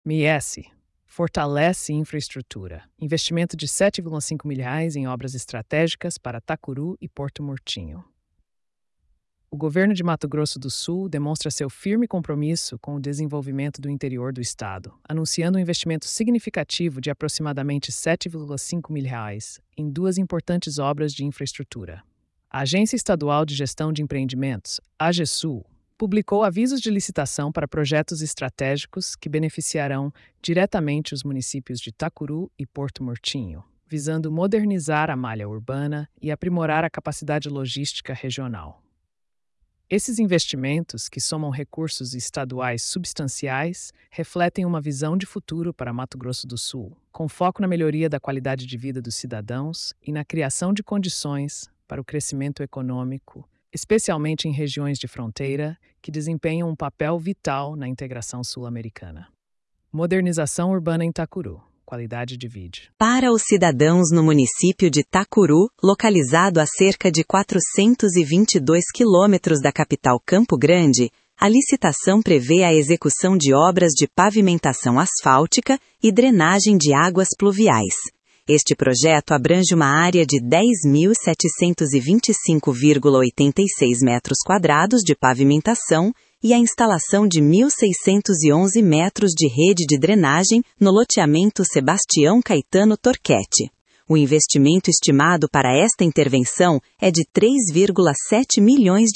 MES fortalece infraestrutura. Investimento de R$ 7,5 milhões em obras estratégicas para Tacuru e Porto Murtinho. O governo de Mato Grosso do Sul demonstra seu firme compromisso com o desenvolvimento do interior do estado, anunciando um investimento significativo de aproximadamente R$ 7,5 milhões em duas importantes obras de infraestrutura. A Agência Estadual de Gestão de Empreendimentos, AGESU, publicou avisos de licitação para projetos estratégicos que beneficiarão diretamente os municípios de Tacuru e Porto Murtinho, visando modernizar a malha urbana e aprimorar a capacidade logística regional. Esses investimentos, que somam recursos estaduais substanciais, refletem uma visão de futuro para Mato Grosso do Sul, com foco na melhoria da qualidade de vida dos cidadãos e na criação de condições para o crescimento econômico, especialmente em regiões de fronteira que desempenham um papel vital na integração sul-americana. Modernização urbana em Tacuru. Qualidade de vida. Para os cidadãos no município de Tacuru, localizado a cerca de 422 quilômetros da capital Campo Grande, a licitação prevê a execução de obras de pavimentação asfáltica e drenagem de águas pluviais. Este projeto abrange uma área de 10.725,86 metros quadrados de pavimentação e a instalação de 1.611 metros de rede de drenagem no loteamento Sebastião Caetano Torquete. O investimento estimado para esta intervenção é de R$ 3,7 milhões.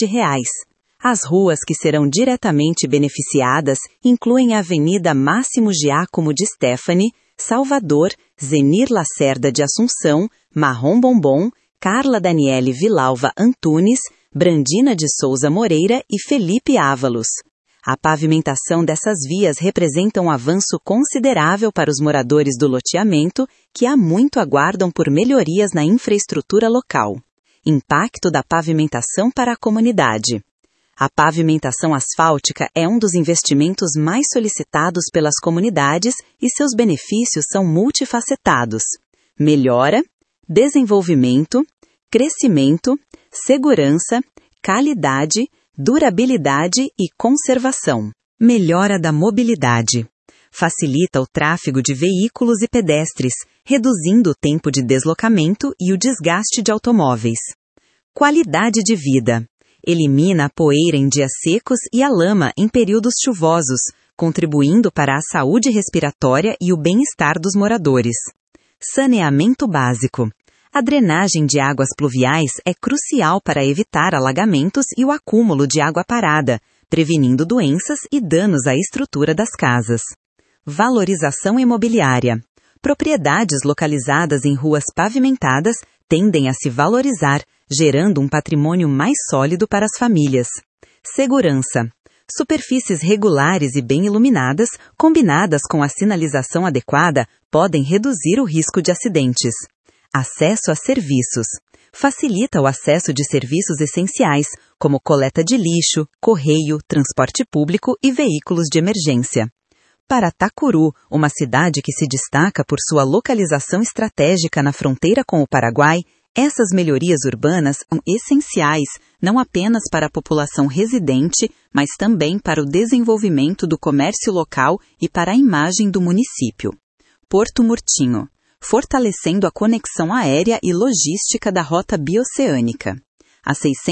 As ruas que serão diretamente beneficiadas incluem a Avenida Máximo Giacomo de Stefani, Salvador, Zenir Lacerda de Assunção, Marrom Bombom, Carla Daniele Vilalva Antunes, Brandina de Souza Moreira e Felipe Ávalos. A pavimentação dessas vias representa um avanço considerável para os moradores do loteamento, que há muito aguardam por melhorias na infraestrutura local. Impacto da pavimentação para a comunidade. A pavimentação asfáltica é um dos investimentos mais solicitados pelas comunidades e seus benefícios são multifacetados. Melhora, desenvolvimento, crescimento, segurança, qualidade, durabilidade e conservação. Melhora da mobilidade. Facilita o tráfego de veículos e pedestres, reduzindo o tempo de deslocamento e o desgaste de automóveis. Qualidade de vida. Elimina a poeira em dias secos e a lama em períodos chuvosos, contribuindo para a saúde respiratória e o bem-estar dos moradores. Saneamento básico. A drenagem de águas pluviais é crucial para evitar alagamentos e o acúmulo de água parada, prevenindo doenças e danos à estrutura das casas. Valorização imobiliária. Propriedades localizadas em ruas pavimentadas tendem a se valorizar, gerando um patrimônio mais sólido para as famílias. Segurança. Superfícies regulares e bem iluminadas, combinadas com a sinalização adequada, podem reduzir o risco de acidentes. Acesso a serviços. Facilita o acesso de serviços essenciais, como coleta de lixo, correio, transporte público e veículos de emergência. Para Tacuru, uma cidade que se destaca por sua localização estratégica na fronteira com o Paraguai, essas melhorias urbanas são essenciais não apenas para a população residente, mas também para o desenvolvimento do comércio local e para a imagem do município. Porto Murtinho. Fortalecendo a conexão aérea e logística da rota bioceânica. A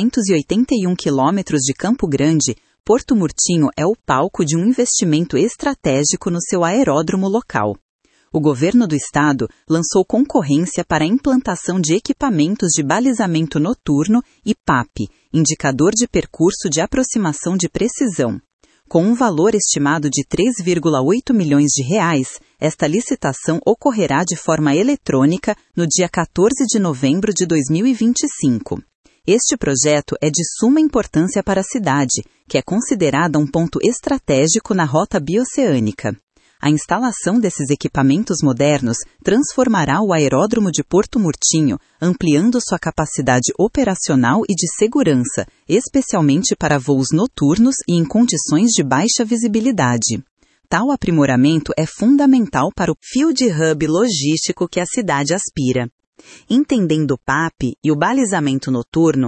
681 quilômetros de Campo Grande, Porto Murtinho é o palco de um investimento estratégico no seu aeródromo local. O governo do estado lançou concorrência para a implantação de equipamentos de balizamento noturno e PAP, indicador de percurso de aproximação de precisão. Com um valor estimado de R$ 3,8 milhões, esta licitação ocorrerá de forma eletrônica no dia 14 de novembro de 2025. Este projeto é de suma importância para a cidade, que é considerada um ponto estratégico na rota bioceânica. A instalação desses equipamentos modernos transformará o aeródromo de Porto Murtinho, ampliando sua capacidade operacional e de segurança, especialmente para voos noturnos e em condições de baixa visibilidade. Tal aprimoramento é fundamental para o Field Hub logístico que a cidade aspira. Entendendo o PAP e o balizamento noturno,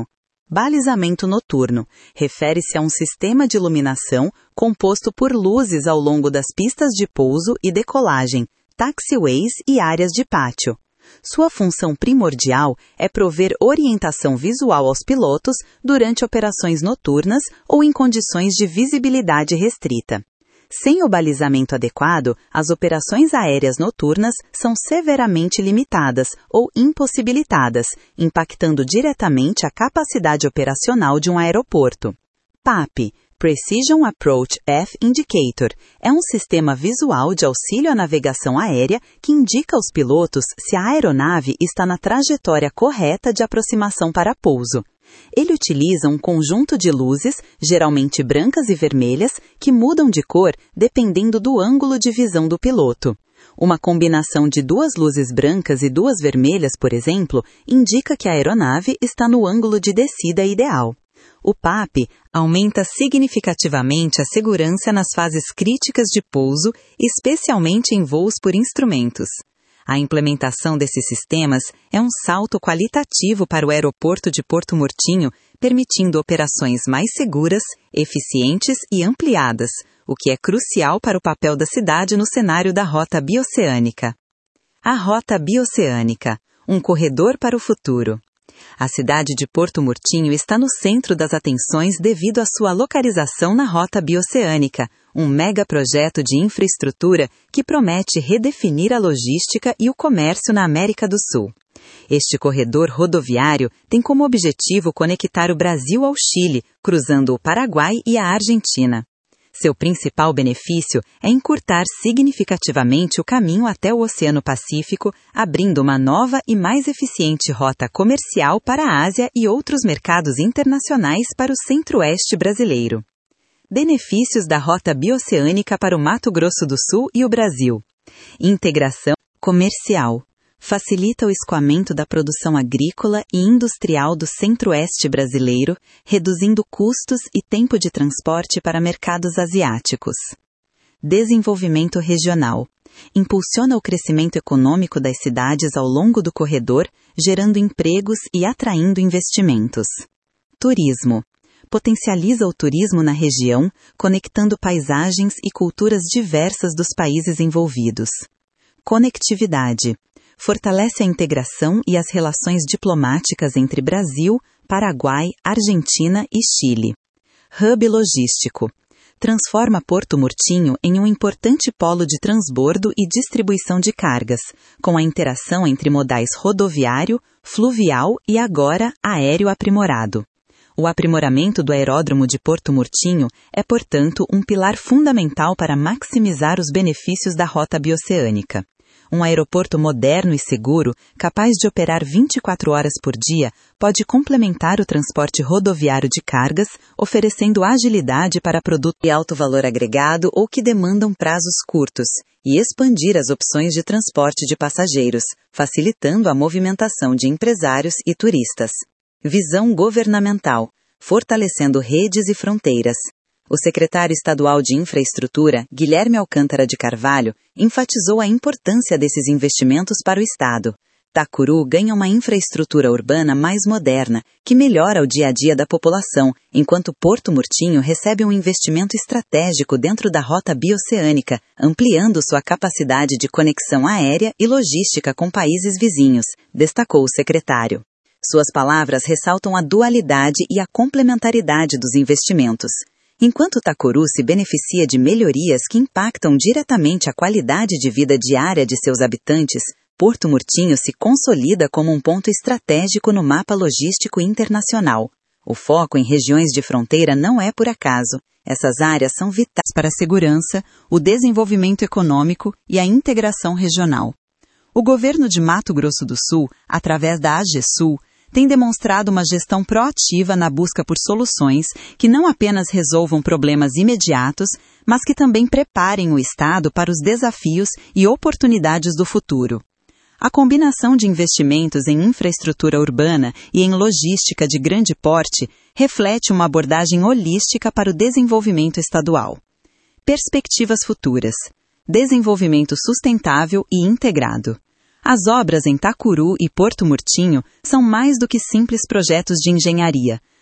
Balizamento noturno refere-se a um sistema de iluminação composto por luzes ao longo das pistas de pouso e decolagem, taxiways e áreas de pátio. Sua função primordial é prover orientação visual aos pilotos durante operações noturnas ou em condições de visibilidade restrita. Sem o balizamento adequado, as operações aéreas noturnas são severamente limitadas ou impossibilitadas, impactando diretamente a capacidade operacional de um aeroporto. PAP, Precision Approach Path Indicator, é um sistema visual de auxílio à navegação aérea que indica aos pilotos se a aeronave está na trajetória correta de aproximação para pouso. Ele utiliza um conjunto de luzes, geralmente brancas e vermelhas, que mudam de cor dependendo do ângulo de visão do piloto. Uma combinação de 2 luzes brancas e 2 vermelhas, por exemplo, indica que a aeronave está no ângulo de descida ideal. O PAP aumenta significativamente a segurança nas fases críticas de pouso, especialmente em voos por instrumentos. A implementação desses sistemas é um salto qualitativo para o aeroporto de Porto Murtinho, permitindo operações mais seguras, eficientes e ampliadas, o que é crucial para o papel da cidade no cenário da Rota Bioceânica. A Rota Bioceânica, um corredor para o futuro. A cidade de Porto Murtinho está no centro das atenções devido à sua localização na Rota Bioceânica, um megaprojeto de infraestrutura que promete redefinir a logística e o comércio na América do Sul. Este corredor rodoviário tem como objetivo conectar o Brasil ao Chile, cruzando o Paraguai e a Argentina. Seu principal benefício é encurtar significativamente o caminho até o Oceano Pacífico, abrindo uma nova e mais eficiente rota comercial para a Ásia e outros mercados internacionais para o centro-oeste brasileiro. Benefícios da Rota Bioceânica para o Mato Grosso do Sul e o Brasil. Integração comercial. Facilita o escoamento da produção agrícola e industrial do centro-oeste brasileiro, reduzindo custos e tempo de transporte para mercados asiáticos. Desenvolvimento regional. Impulsiona o crescimento econômico das cidades ao longo do corredor, gerando empregos e atraindo investimentos. Turismo. Potencializa o turismo na região, conectando paisagens e culturas diversas dos países envolvidos. Conectividade. Fortalece a integração e as relações diplomáticas entre Brasil, Paraguai, Argentina e Chile. Hub logístico. Transforma Porto Murtinho em um importante polo de transbordo e distribuição de cargas, com a interação entre modais rodoviário, fluvial e agora aéreo aprimorado. O aprimoramento do aeródromo de Porto Murtinho é, portanto, um pilar fundamental para maximizar os benefícios da Rota Bioceânica. Um aeroporto moderno e seguro, capaz de operar 24 horas por dia, pode complementar o transporte rodoviário de cargas, oferecendo agilidade para produtos de alto valor agregado ou que demandam prazos curtos, e expandir as opções de transporte de passageiros, facilitando a movimentação de empresários e turistas. Visão governamental, fortalecendo redes e fronteiras. O secretário estadual de Infraestrutura, Guilherme Alcântara de Carvalho, enfatizou a importância desses investimentos para o Estado. Tacuru ganha uma infraestrutura urbana mais moderna, que melhora o dia a dia da população, enquanto Porto Murtinho recebe um investimento estratégico dentro da Rota Bioceânica, ampliando sua capacidade de conexão aérea e logística com países vizinhos, destacou o secretário. Suas palavras ressaltam a dualidade e a complementaridade dos investimentos. Enquanto Tacuru se beneficia de melhorias que impactam diretamente a qualidade de vida diária de seus habitantes, Porto Murtinho se consolida como um ponto estratégico no mapa logístico internacional. O foco em regiões de fronteira não é por acaso. Essas áreas são vitais para a segurança, o desenvolvimento econômico e a integração regional. O governo de Mato Grosso do Sul, através da AGESUL, tem demonstrado uma gestão proativa na busca por soluções que não apenas resolvam problemas imediatos, mas que também preparem o Estado para os desafios e oportunidades do futuro. A combinação de investimentos em infraestrutura urbana e em logística de grande porte reflete uma abordagem holística para o desenvolvimento estadual. Perspectivas futuras. Desenvolvimento sustentável e integrado. As obras em Tacuru e Porto Murtinho são mais do que simples projetos de engenharia.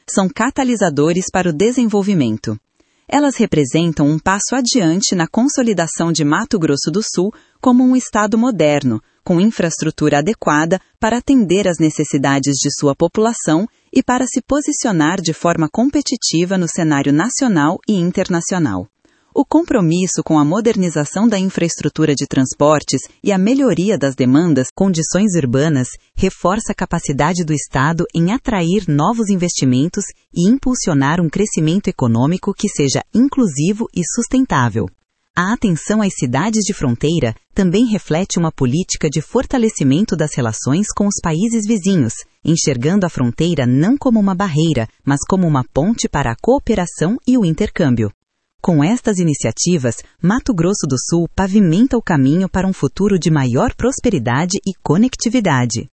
são catalisadores para o desenvolvimento. Elas representam um passo adiante na consolidação de Mato Grosso do Sul como um estado moderno, com infraestrutura adequada para atender às necessidades de sua população e para se posicionar de forma competitiva no cenário nacional e internacional. O compromisso com a modernização da infraestrutura de transportes e a melhoria das condições urbanas reforça a capacidade do Estado em atrair novos investimentos e impulsionar um crescimento econômico que seja inclusivo e sustentável. A atenção às cidades de fronteira também reflete uma política de fortalecimento das relações com os países vizinhos, enxergando a fronteira não como uma barreira, mas como uma ponte para a cooperação e o intercâmbio. Com estas iniciativas, Mato Grosso do Sul pavimenta o caminho para um futuro de maior prosperidade e conectividade.